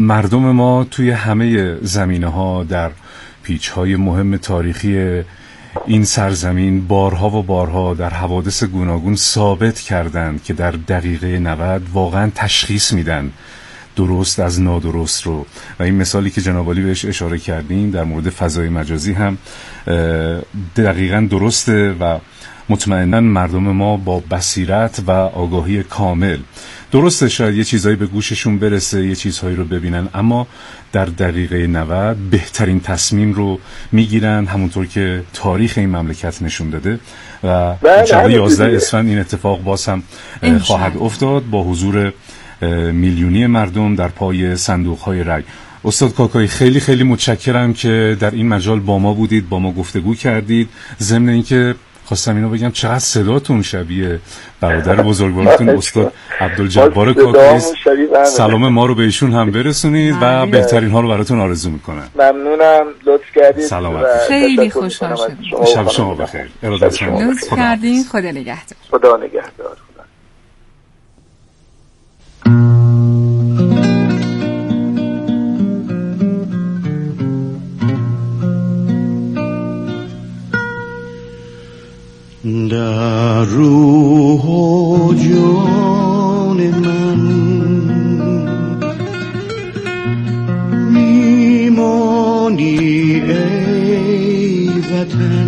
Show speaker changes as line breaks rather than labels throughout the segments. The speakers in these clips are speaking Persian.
مردم ما توی همه زمینه‌ها در پیچ‌های مهم تاریخی این سرزمین بارها و بارها در حوادث گوناگون ثابت کردند که در دقیقه 90 واقعا تشخیص میدن درست از نادرست رو، و این مثالی که جناب عالی بهش اشاره کردین در مورد فضای مجازی هم دقیقاً درسته و مطمئناً مردم ما با بصیرت و آگاهی کامل، درسته شاید یه چیزایی به گوششون برسه، یه چیزهایی رو ببینن، اما در دقیقه 90 بهترین تصمیم رو میگیرن، همونطور که تاریخ این مملکت نشون داده و انشاءالله 11 اسفند این اتفاق باز هم خواهد افتاد با حضور میلیونی مردم در پای صندوق‌های رای. استاد کاکایی خیلی خیلی متشکرم که در این مجال با ما بودید، با ما گفتگو کردید. ضمن اینکه خواستم اینو بگم چقدر صداتون شبیه برادر بزرگوارتون استاد عبدالجبار کاکایی، سلام ما رو به ایشون هم برسونید و بهترین ها رو براتون آرزو میکنم.
ممنونم، لطف کردید.
سلامت.
خیلی خوشحال شدم.
شب شما بخیر. ارادت شما.
لطف کردین. خدا نگهدار.
خدا نگهدار.
در روح و جان من میمانی ای وطن،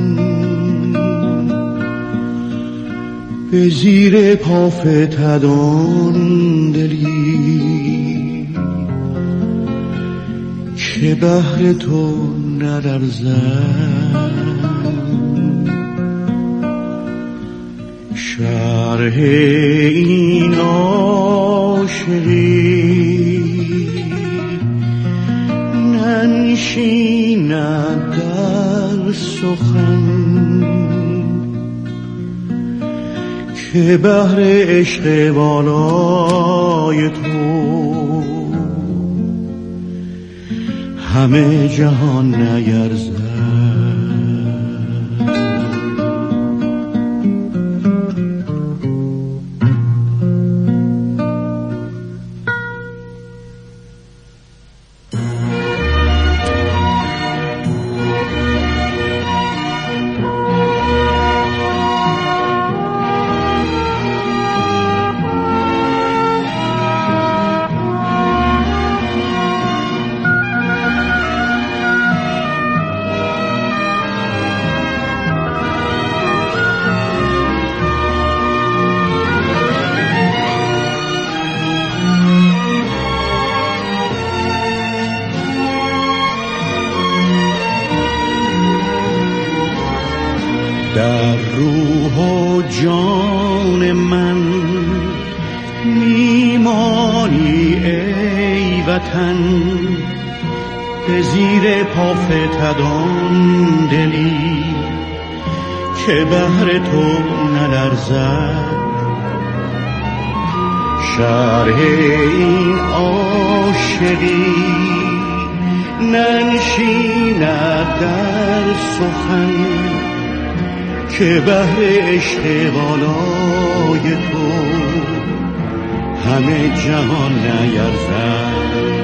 به زیر پا فتدان دلی که بهر تو نلرزد. شرح این عاشقی ننشیند در سخن، که بهر عشق بالای تو همه جهان نیرزد. در روح و جان من میمانی ای وطن، به زیر پا فتدان دلی که بهر تو نلرزد. شرح این عاشقی ننشیند در سخن، که بهر عشق بالای تو همه جهان نیرزد.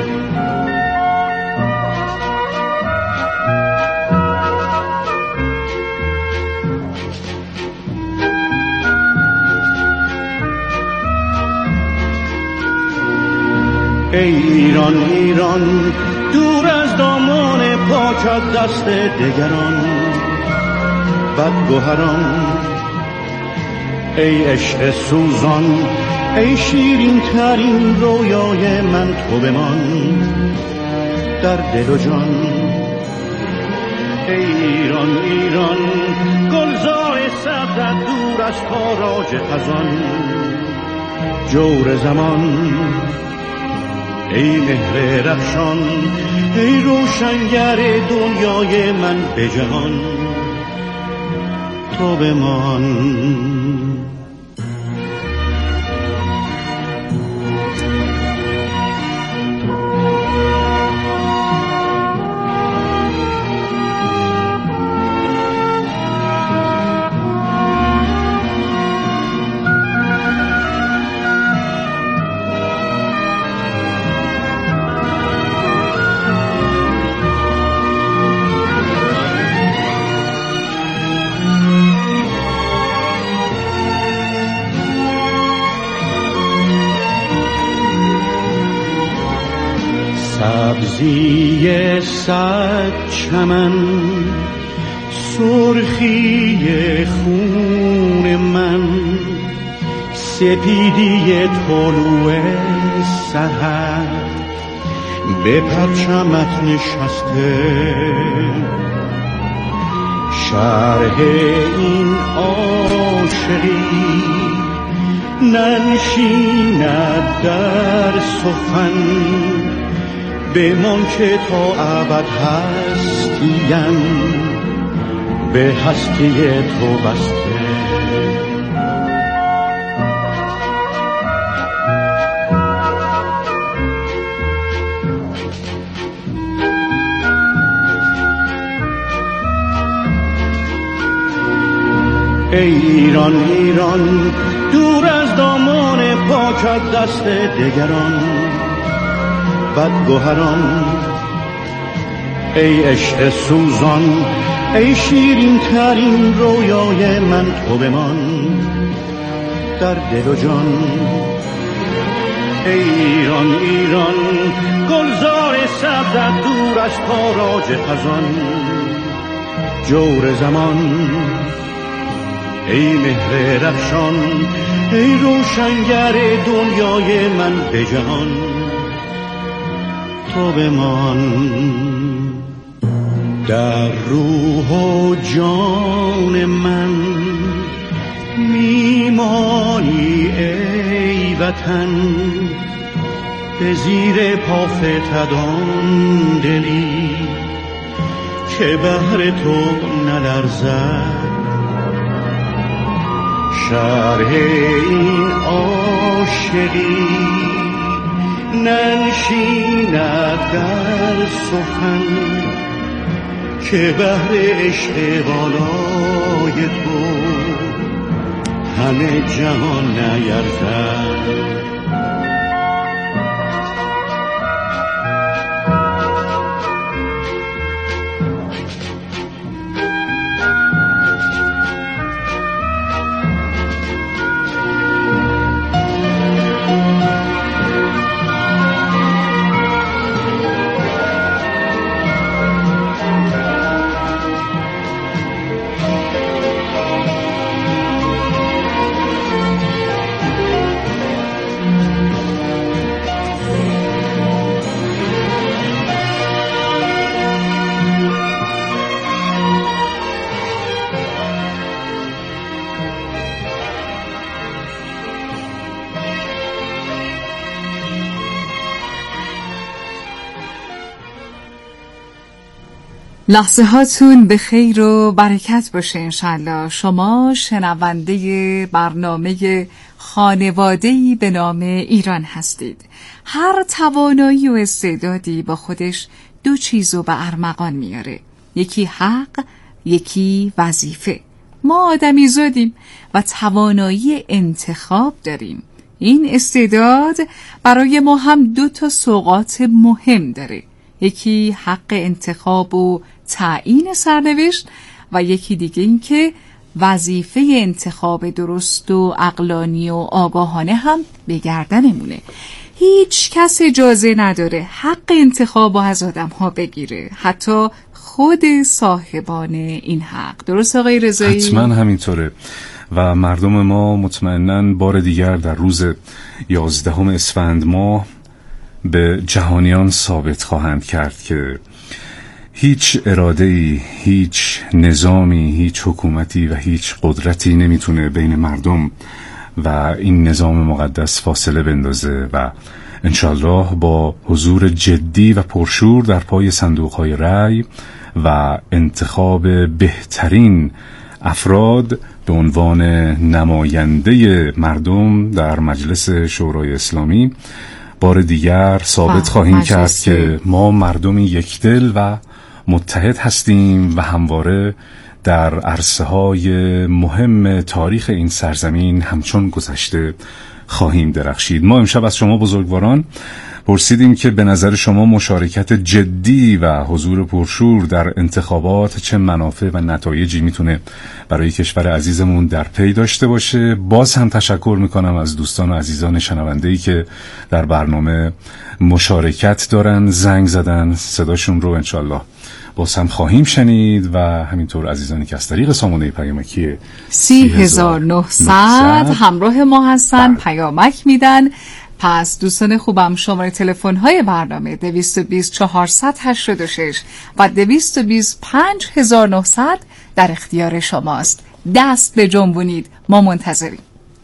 ای ایران ایران دور از دامان پاکت دست دگران بدگوهران، ای عشق سوزان ای شیرین ترین رویای من، تو بمان در دل و جان. ای ایران ایران گلزار سبزت دور از تاراج خزان، جور زمان ای مهر رخشان ای روشنگر دنیای من به جهان، تو بمان. سبزی صد چمن، سرخی خون من، سپیدی طلوع سحر به پرچمت نشسته. شرح این عاشقی ننشیند در سخن، بمان که تا ابد هستیم به هستی تو بسته. ای ایران ایران دور از دامان پاکت دست دگران بدگوهران، ای عشق سوزان ای شیرین ترین رویای من، تو بمان در دل و جان. ای ایران ایران گلزار سبزت دور از تاراج خزان، جور زمان ای مهر رخشان ای روشنگر دنیای من به جهان، تو بمان در روح و جان من. میمانی ای وطن به زیر پا فتدان دلی که بهر تو نلرزد. شرح این عاشقی ننشیند در سخن که بهر عشق والای تو همه جهان نیرزد.
لحظه هاتون به خیر و برکت باشه انشالله. شما شنونده برنامه خانواده‌ای به نام ایران هستید. هر توانایی و استعدادی با خودش دو چیزو به ارمغان میاره، یکی حق، یکی وظیفه. ما آدمی زادیم و توانایی انتخاب داریم. این استعداد برای ما هم دو تا سوغات مهم داره، یکی حق انتخاب و تعیین سرنوشت و یکی دیگه این که وظیفه انتخاب درست و عقلانی و آگاهانه هم به گردنمونه. هیچ کس اجازه نداره حق انتخاب از آدم ها بگیره، حتی خود صاحبان این حق. درست آقای رضایی؟
حتما همینطوره و مردم ما مطمئناً بار دیگر در روز 11 اسفند ماه به جهانیان ثابت خواهند کرد که هیچ اراده‌ای، هیچ نظامی، هیچ حکومتی و هیچ قدرتی نمیتونه بین مردم و این نظام مقدس فاصله بندازه و انشالله با حضور جدی و پرشور در پای صندوق‌های رأی و انتخاب بهترین افراد به عنوان نماینده مردم در مجلس شورای اسلامی بار دیگر ثابت خواهیم کرد که ما مردمی یکدل و متحد هستیم و همواره در عرصه‌های مهم تاریخ این سرزمین همچون گذشته خواهیم درخشید. ما امشب از شما بزرگواران پرسیدیم که به نظر شما مشارکت جدی و حضور پرشور در انتخابات چه منافع و نتایجی میتونه برای کشور عزیزمون در پی داشته باشه. باز هم تشکر میکنم از دوستان و عزیزان شنونده‌ای که در برنامه مشارکت دارن، زنگ زدن، صداشون رو انشالله باز هم خواهیم شنید و همینطور عزیزانی که از طریق سامانه پیامکی
3900 همراه ما هستن پیامک میدن. پس دوستان خوبم شماره تلفن های برنامه 220 486 و 220 5900 در اختیار شماست. دست بجنبونید، ما منتظریم.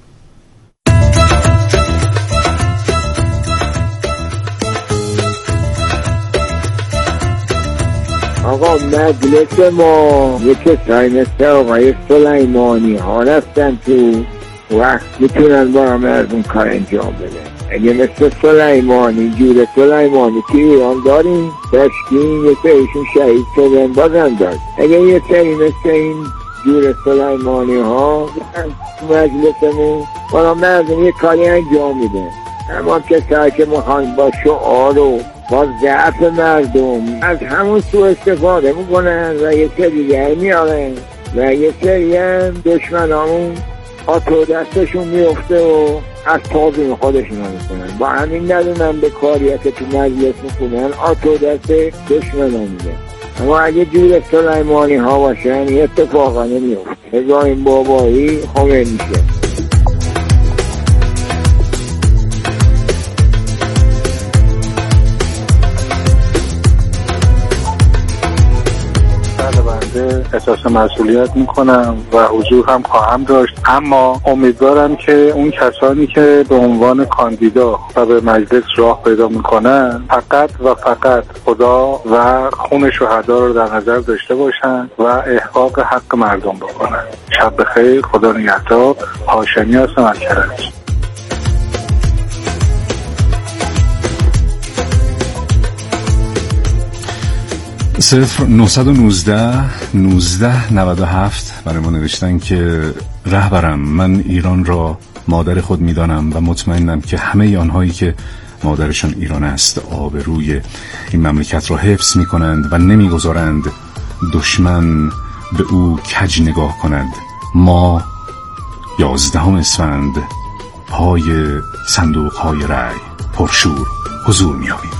آقا مجلس ما یک کسایی مثل آقای سلیمانی ها رفتن تو وقت میتونن با همه از اون کار انجام بدن. اگه مثل سلیمانی، جور سلیمانی که ایران داریم داشتیم، یه سریشون شهید شدن بازم داشت. اگه یه سری مثل این جور سلیمانی ها مجلسمون بالا مردم یه کاری انجام میده، اما کسایی که میخوان با شعار و با ضعف مردم از همون سو استفاده میکنن و یه سری دیگه میارن و یه سری هم دشمنامون آتو دستشون میفته و از تازون خودشون میکنن. با همین ندونم به کاریه که تو مجلس میکنن آتو دست دشمنام میده. اما اگه جور سلیمانی ها باشن یه اتفاقا نمیفته. هزاین بابایی خمینی میشه.
احساس مسئولیت میکنم و حضور هم خواهم داشت، اما امیدوارم که اون کسانی که به عنوان کاندیدا و به مجلس راه پیدا میکنن فقط و فقط خدا و خون شهدا رو در نظر داشته باشن و احقاق حق مردم بکنن. شب بخیر، خدا نگهدار. هاشمی هستم از کرج.
0919 1997 برای ما نوشتن که رهبرم، من ایران را مادر خود میدانم و مطمئنم که همه آنهایی که مادرشان ایران است آبروی این مملکت را حفظ می کنند و نمی گذارند دشمن به او کج نگاه کند. ما 11 اسفند پای صندوق های رای پرشور حضور می یابیم.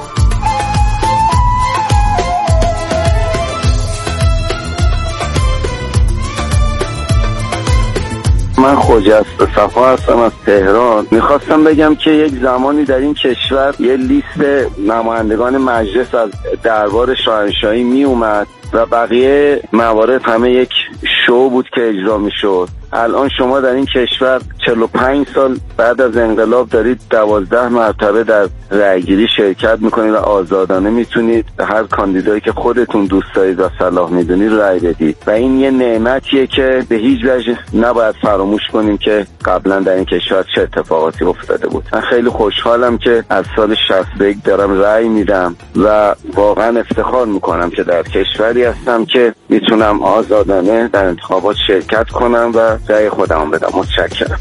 من خجسته صفا هستم از تهران. میخواستم بگم که یک زمانی در این کشور یه لیست نمایندگان مجلس از دربار شاهنشاهی می اومد و بقیه موارد همه یک شو بود که اجرا میشد. الان شما در این کشور 45 سال بعد از انقلاب دارید 12 مرتبه در رأیگیری شرکت میکنید و آزادانه میتونید هر کاندیدایی که خودتون دوست دارید و صلاح میدونید رأی بدید و این یه نعمتیه که به هیچ وجه نباید فراموش کنیم که قبلا در این کشور چه اتفاقاتی افتاده بود. من خیلی خوشحالم که از سال 61 دارم رأی میدم و واقعا افتخار میکنم که در کشوری هستم که میتونم آزادانه در انتخابات شرکت کنم و رأی خودم بدم. متشکرم.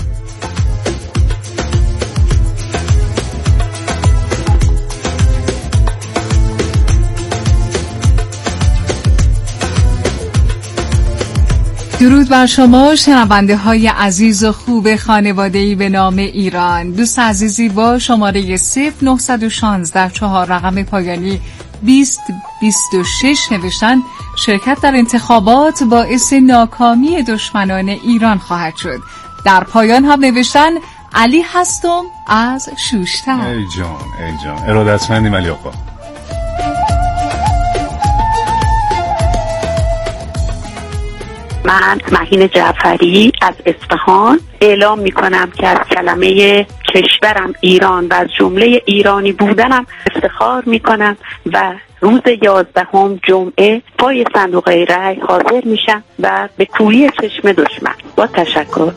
درود بر شما شنونده های عزیز و خوب خانواده‌ای به نام ایران. دوست عزیزی با شماره 0916 4 رقم پایانی 2026 نوشتن شرکت در انتخابات باعث ناکامی دشمنان ایران خواهد شد. در پایان هم نوشتن علی هستم از شوشتر.
ای جان ارادتمندیم علی آقا.
من مهین جعفری از اصفهان اعلام میکنم که از کلمه کشورم ایران و از جمله ایرانی بودنم افتخار میکنم و روز 11 جمعه پای صندوق رای حاضر میشم و به کوری چشم دشمن. با تشکر.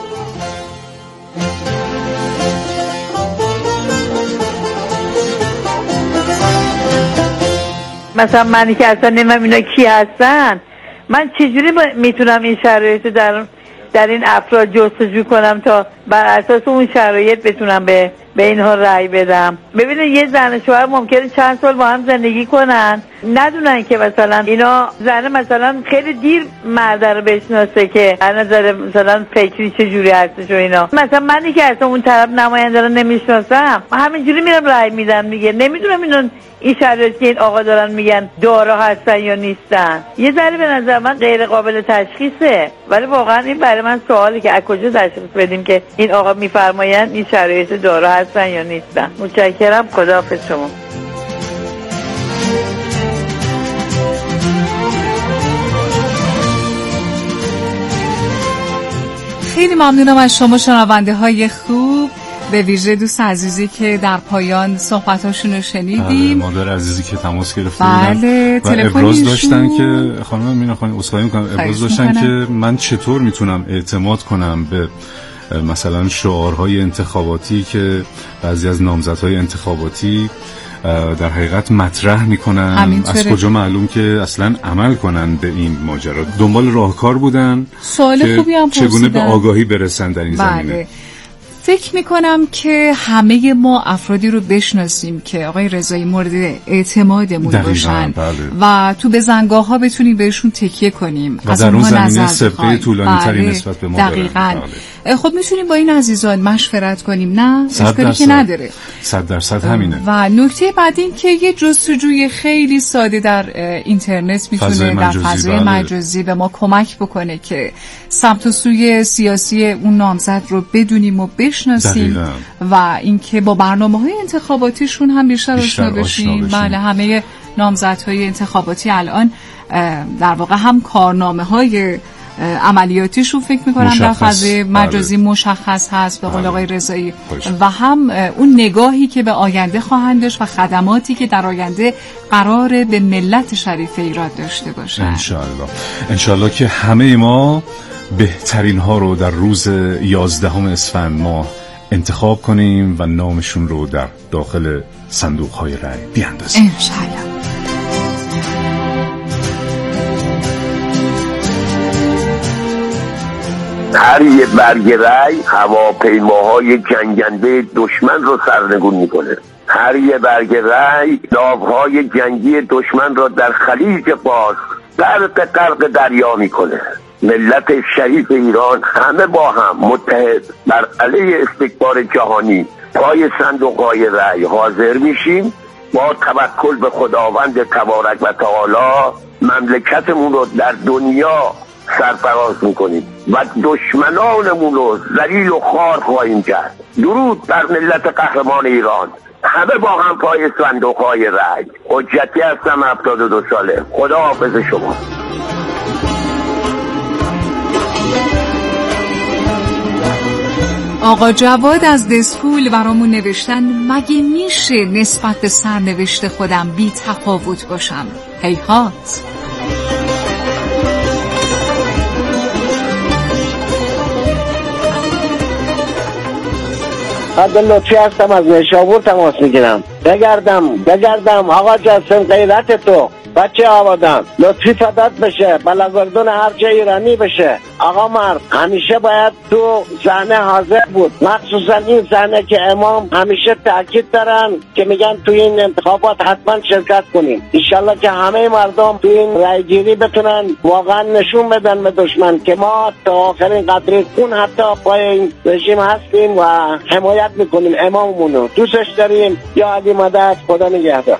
مثلا منی که اصلا نمیم اینا کی هستن، من چجوری میتونم این شرایط در این افراد جستجو کنم تا بر اساس اون شرایط بتونم به به اینها رأی بدم. ببینید یه زن و شوهر ممکنه چند سال با هم زندگی کنن، ندونن که مثلا اینا زنه مثلا خیلی دیر مرد رو بشناسه که از نظر مثلا فکری چجوری هستش و اینا. مثلا منی که اصلا اون طرف نماینده رو نمیشناسم همینجوری میرم رأی میدم دیگه. نمیدونم این شرایطی که این آقا دارن میگن دارا هستن یا نیستن. یه ذره به نظر من غیر قابل تشخیصه، ولی واقعا این برای من سوالی که از کجا تشخیص بدیم که این آقا میفرمایند این شرایط دارا هستن یا نیستن. متشکرم. خداحافظ شما.
خیلی ممنونم از شما شنونده های خوب، به ویژه دوست عزیزی که در پایان صحبتاشون رو شنیدیم.
مادر عزیزی که تماس گرفته
بله،
بودن و ابراز داشتن که خانم مینا خانم عذرخواهی میکنم، ابراز داشتن که من چطور میتونم اعتماد کنم به مثلا شعارهای انتخاباتی که بعضی از نامزدهای انتخاباتی در حقیقت مطرح میکنن. از کجا معلوم که اصلا عمل کنن به این ماجرا؟ دنبال راهکار بودن
سوال خوبی هم
چگونه به آگاهی برسن در این زمینه.
فکر میکنم که همه ما افرادی رو بشناسیم که آقای رضایی مورد اعتمادمون باشن و تو بزنگاه ها بتونیم بهشون تکیه کنیم
و در اون زمینه سابقه طولانی تری نسبت به ما
دقیقاً. خب میتونیم با این عزیزان مشورت کنیم، نه اشکالی که نداره.
100% همینه.
و نکته بعد این که یه جستجوی خیلی ساده در اینترنت میتونه در فضای مجازی به ما کمک بکنه که سمت و سوی سیاسی اون نامزد رو بدونیم و بشناسیم و اینکه با برنامه‌های انتخاباتیشون هم بیشتر آشنا بشیم. بله، همه نامزدهای انتخاباتی الان در واقع هم کارنامه‌های عملیاتیشون فکر میکنم در فضای مجازی مشخص هست به قول آقای رضایی و هم اون نگاهی که به آینده خواهند داشت و خدماتی که در آینده قراره به ملت شریف ایران داشته باشه.
انشالله که همه ما بهترین ها رو در روز 11 اسفند ماه انتخاب کنیم و نامشون رو در داخل صندوق های رای بیاندازیم
انشالله.
هر یه برگ رای هواپیماهای جنگنده دشمن رو سرنگون میکنه. هر یه برگ رای ناوهای جنگی دشمن را در خلیج فارس غرق دریا میکنه. ملت شریف ایران همه با هم متحد بر علیه استکبار جهانی پای صندوق‌های رای حاضر میشیم. با توکل به خداوند تبارک و تعالی مملکتمون رو در دنیا سرفراز میکنیم و دشمنانمون رو ذلیل و خوار خواهیم کرد. درود بر ملت قهرمان ایران، همه با هم پای صندوق‌های رای. حجتی هستم، 72 ساله. خداحافظ شما.
آقا جواد از دسکول برامون نوشتن مگه میشه نسبت به سرنوشت خودم بی تفاوت باشم؟ هیهات.
عبد لطفی هستم از نیشابور تماس میگیرم. بگردم آقا جسم غیرت تو بچه آبادان لطفی فدات بشه، بلگردون هر جای ایرانی بشه. آقا مرد همیشه باید تو صحنه حاضر بود، مخصوصا این صحنه که امام همیشه تاکید دارن که میگن تو این انتخابات حتما شرکت کنیم. انشالله که همه مردم تو این رایگیری بتونن واقعا نشون بدن به دشمن که ما تا آخرین قطره خون حتی پای این رژیم هستیم و حمایت میکنیم. اماممونو دوستش داریم. یا علی مدد، خدا نگهدار.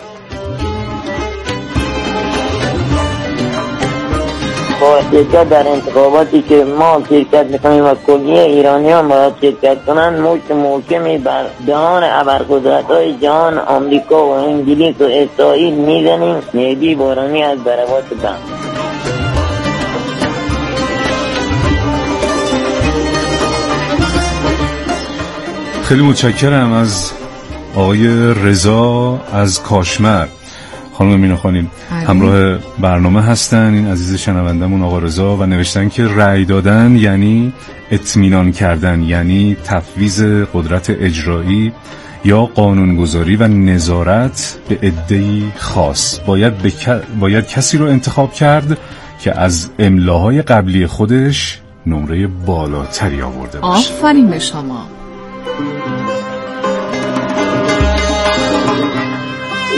با شرکت در انتخاباتی که ما شرکت میکنیم و کلیه ایرانیان باید شرکت کنن، مشت محکمی بر جهان ابرقدرت‌های جهان آمریکا و انگلیس و اسرائیل میزنیم. مهدی بارانی از برابات بند.
خیلی متشکرم از آقای رضا از کاشمر. خانم مینا خانم همراه برنامه هستن این عزیز شنوندمون آقا رضا و نوشتن که رأی دادن یعنی اطمینان کردن، یعنی تفویض قدرت اجرایی یا قانونگذاری و نظارت به عده‌ای خاص. باید کسی رو انتخاب کرد که از املاهای قبلی خودش نمره بالاتری آورده باشه.
آفرین به شما.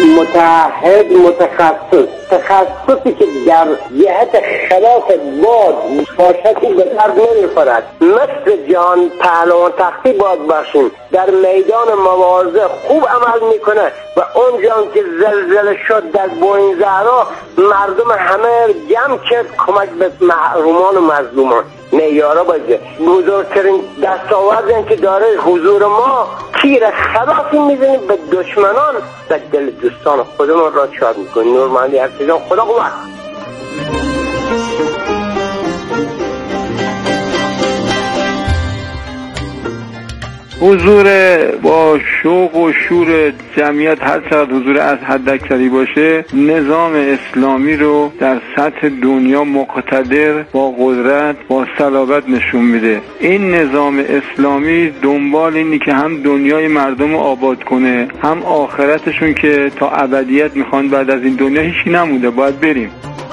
متعهد تخصصی که در جهت خلاف باد باشدی به درد نمیخورد. مثل جان پهلوان تختی باد باشیم در میدان مبارزه خوب عمل میکنه و اون جان که زلزله شد در بوین زهرا مردم همه جمع کرد کمک به محرومان و مظلومان. نیارا باشه بزرگترین دستاورد این که داره حضور ما تیر خلافی میزنیم به دشمنان و دل دوستان خودمون را شاد میکنیم. نورمندی ارتجان خدا قوت.
حضور با شوق و شور جمعیت هر چقدر حضور از حد اکثری باشه نظام اسلامی رو در سطح دنیا مقتدر با قدرت با صلابت نشون میده. این نظام اسلامی دنبال اینی که هم دنیای مردم رو آباد کنه هم آخرتشون که تا ابدیت میخوان بعد از این دنیا هیچی نمونده باید بریم.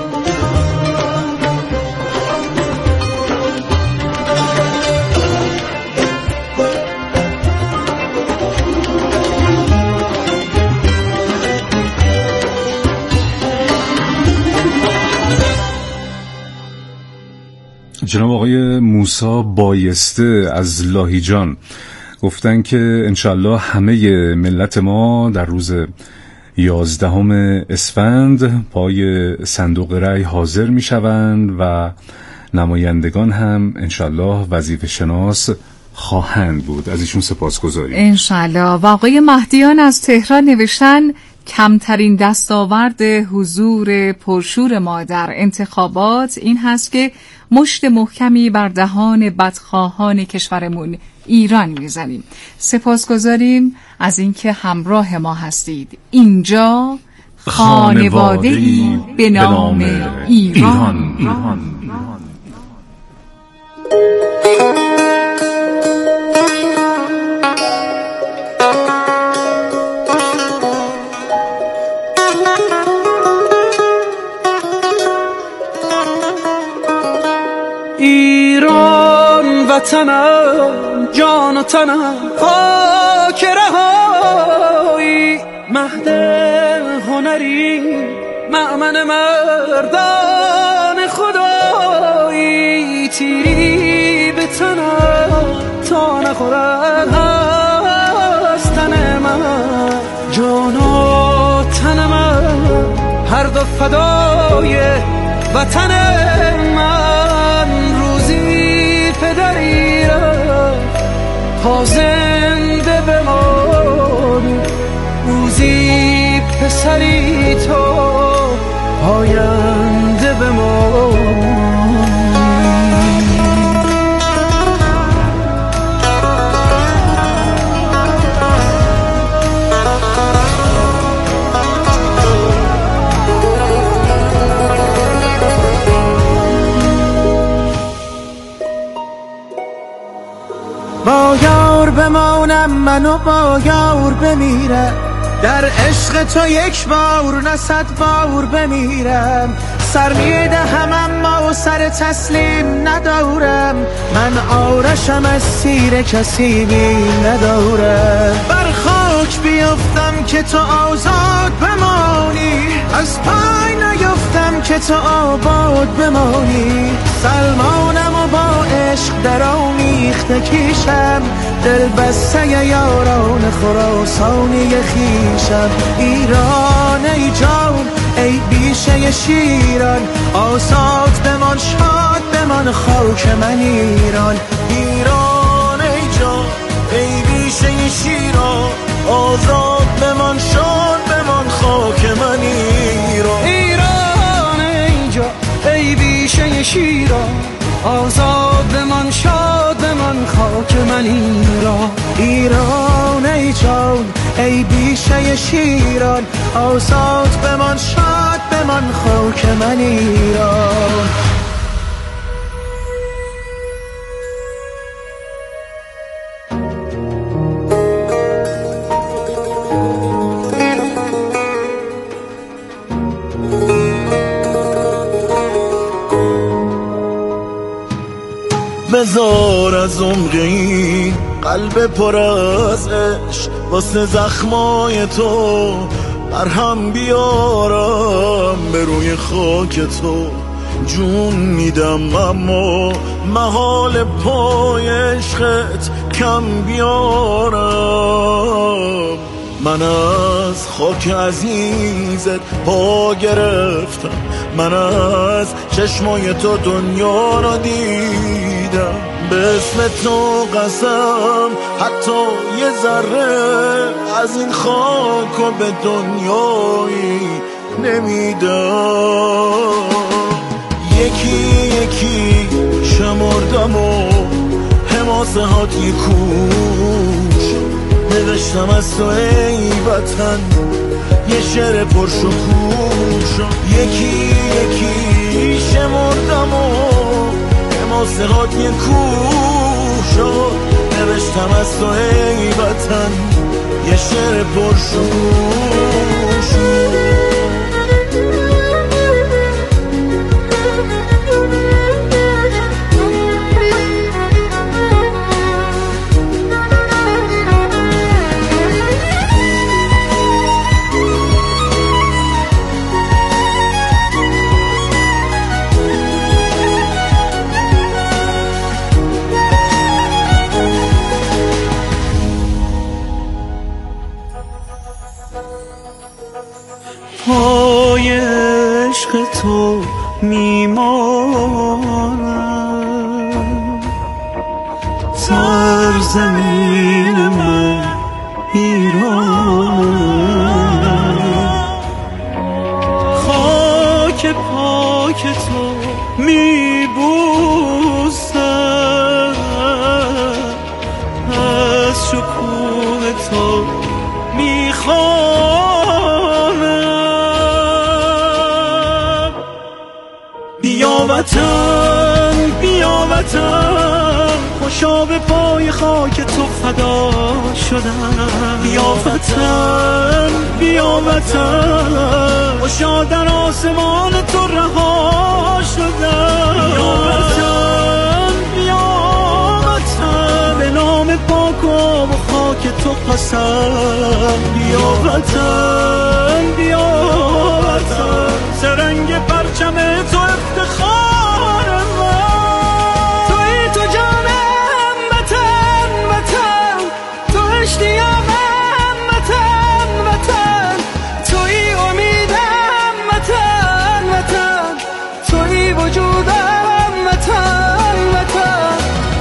جناب آقای موسی بایسته از لاهیجان گفتن که انشالله همه ملت ما در روز 11 اسفند پای صندوق رای حاضر می شوند و نمایندگان هم انشالله وظیفه شناس خواهند بود. از ایشون سپاسگزاریم
انشالله. و آقای مهدیان از تهران نوشتن کمترین دستاورد حضور پرشور ما در انتخابات این هست که مشت محکمی بر دهان بدخواهان کشورمون ایران میزنیم. سپاسگزاریم از اینکه همراه ما هستید. اینجا خانواده‌ای به نام ایران.
ایران وطنم جان و تنم خاک رهایی مهد هنری مأمن مردان خدایی تیری به تنم تا نخورد هست تن من جان و تن من هر دو فدای وطن من روزی پدری را تا زنده بمانی روزی پسری تو پاینده بمانی
با یار بمانم منو با یار بمیرم در عشق تو یک بار نه 100 بار بمیرم سر میدهم اما سر تسلیم ندارم من آرشم از سیر کسی بیم ندارم بر خاک بیفتم که تو آزاد بمانی از پای نیفتم که تو آباد بمانی سلمانم و با عشق در آمیخته کیشم دل بسته یاران خراسانی خیشم ایران ای جان ای بیشه شیران آزاد بمان شاد بمان خاک من ایران ایران ای جان ای بیشه شیران آزاد بمان شاد بمان خاک من ایران
ایران ای جان ای بیشه شیران آزاد بمان شاد بمان خاک من ایران
ایران ای جان ای بیشه شیران آزاد بمان شاد بمان خاک من ایران
بذار از عمقی قلب پر از عشق واسه زخمای تو در هم بیارم به روی خاک تو جون میدم، اما محال پای عشقت کم بیارم. من از خاک عزیزت پا گرفتم، من از چشمای تو دنیا را دیدم، به اسم تو قسم حتی یه ذره از این خاک و به دنیایی نمیدم. یکی یکی شمردم و حماسه هات یه کوش نوشتم از تو ای وطن یه شعر پرشکوش. یکی یکی شمردم و حماسه هات یه کوش نوشتم از تو ای وطن یه شعر پرشکوش.
پای عشق تو میمانم، سرزمین من ایرانم، خاک پاک تو میبوسم، از شکوه تو میخوانم. بیا وطن بیا وطن خوشا به پای خاک تو فدا شدم. بیا وطن بیا وطن خوشا در آسمان تو رها شدم. بیا وطن بیا وطن به نام پاک و خاک تو قسم. بیا وطن بیا وطن سرنگ پرچم تو افتخار من. توی تو جانم وطن وطن، تو اشتیاقم وطن وطن، توی امیدم وطن وطن، توی وجودم وطن وطن.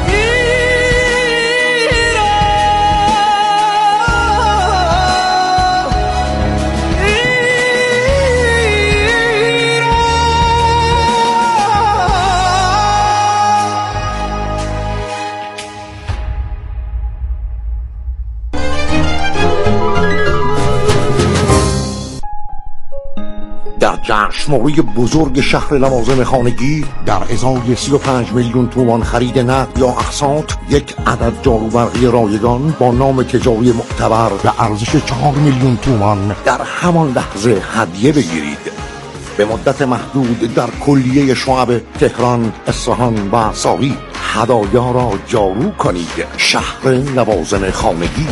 در جشنواره بزرگ شهر لوازم خانگی در ازای 35 میلیون تومان خرید نقد یا اقساط یک عدد جاروبرقی رایگان با نام تجاری معتبر به ارزش 4 میلیون تومان در همان لحظه هدیه بگیرید. به مدت محدود در کلیه شعب تهران، اصفهان و ساری هدایا را جارو کنید. شهر لوازم خانگی.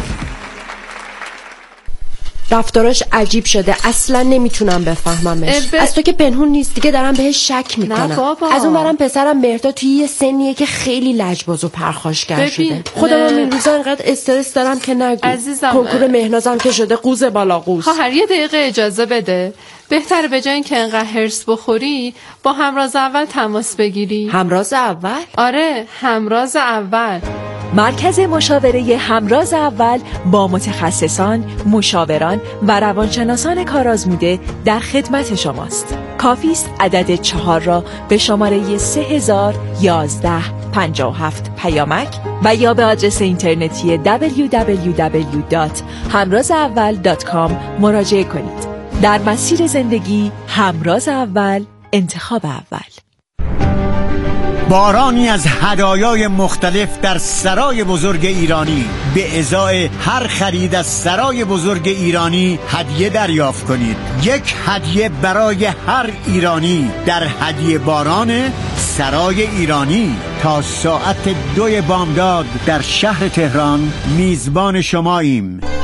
رفتاراش عجیب شده، اصلا نمیتونم بفهممش. از تو که پنهون نیست دیگه دارم بهش شک میکنم. از اون برم پسرم مهرداد توی یه سنیه که خیلی لجباز و پرخاشگر شده. خودم این روزا انقدر استرس دارم که نگو. عزیزم کنکور مهنازم که شده قوز بالا قوز.
خواهر یه دقیقه اجازه بده. بهتره به جای اینکه انقدر هرس بخوری با همراز اول تماس بگیری.
همراز اول؟
آره همراز اول.
مرکز مشاوره همراز اول با متخصصان، مشاوران و روانشناسان کارآزموده در خدمت شماست. کافی است عدد 4 را به شماره 301157 پیامک و یا به آدرس اینترنتی www.hamrazaawal.com مراجعه کنید. در مسیر زندگی همراز اول، انتخاب اول.
بارانی از هدایای مختلف در سرای بزرگ ایرانی. به ازای هر خرید از سرای بزرگ ایرانی هدیه دریافت کنید. یک هدیه برای هر ایرانی در هدیه باران سرای ایرانی. تا ساعت 2 بامداد در شهر تهران میزبان شماییم.